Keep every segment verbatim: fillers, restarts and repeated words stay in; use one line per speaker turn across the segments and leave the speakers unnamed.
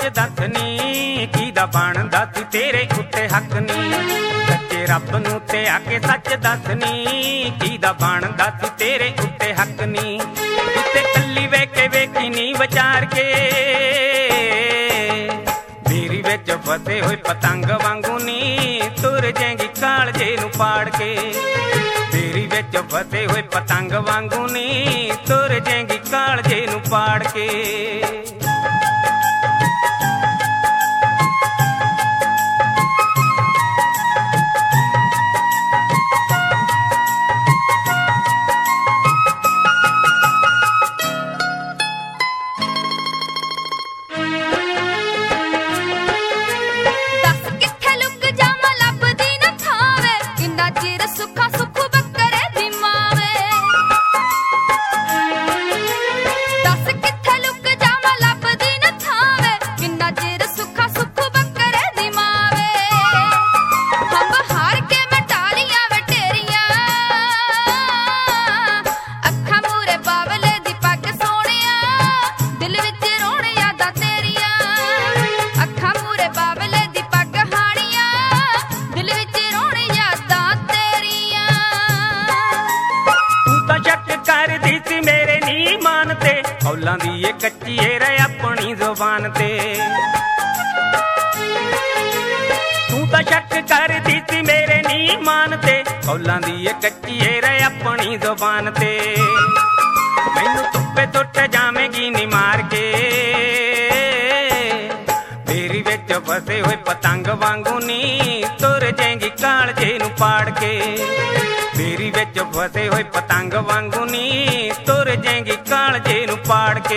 दस नी कीदा बनदा सी तेरे उत्ते हक नी। सच्चे रब नूं ते आके सच दस नी कीदा बनदा सी तेरे उत्ते हक नी। उत्ते कल्ली वे के वेखी नी विचार के बेरी विच फसे होए पतंग वांगू नी तुर जाएगी कालजे नूं पाड़ के। बेरी विच फसे होए पतंग वांगू नी तुर जाएगी कालजे नूं पाड़ के। कौलां दी ये कच्ची है अपनी जुबान ते। तू तो शक कर दी सी मेरे नी मानते। कौलां दी ये कच्ची है अपनी जुबान ते। मैनू धुप्पे टुट जावेगी नी मार के। बेरी विच फसे होए पतंग वांगू नी तुर जाएगी कालजे नूं पाड़ के। बेरी विच फसे होए पतंग वांगू नी तुर जाएगी कालजे नूं पाड़ के।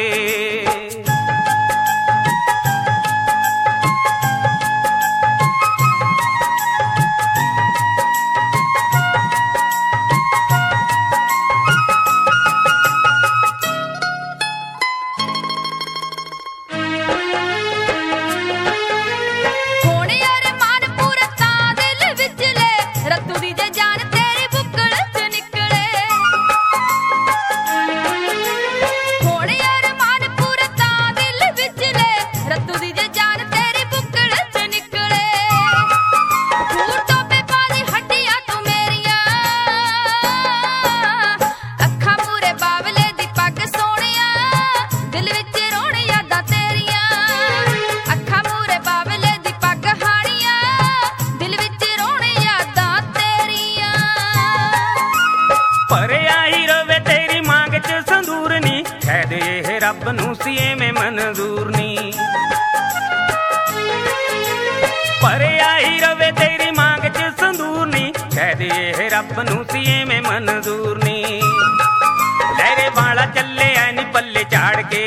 रब नूं सी एवें मंजूर नी। परे आई रवे तेरी मांग च संदूर नी। कह दे रब नूं सी एवें मंजूर नी। लहरे वाला चले नी पल्ले झाड़ के।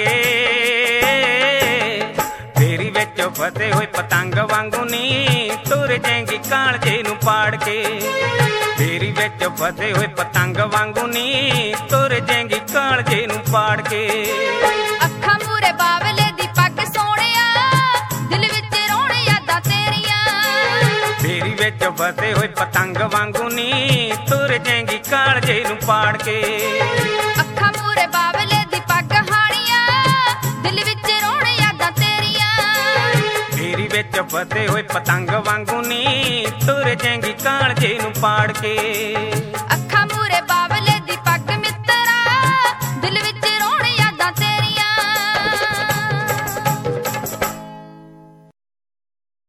बेरी विच फसे होए पतंग वांगू नी तुर जाएगी कालजे नूं पाड़ के। बेरी विच फसे होए पतंग वांगू नी तुर जाएगी कालजे नूं पाड़ के।
अखां मूरे बावले दी पग सोहणिया दिल विच रोण यादां तेरियां।
बेरी विच फसे होए पतंग वांगू नी तुर जाएगी कालजे नूं पाड़ के।
अखां मूरे बावले दी पग हाणिया दिल विच रोण यादां तेरियां।
बेरी विच फसे होए पतंग वांगू नी तुर जाएगी कालजे नूं पाड़ के।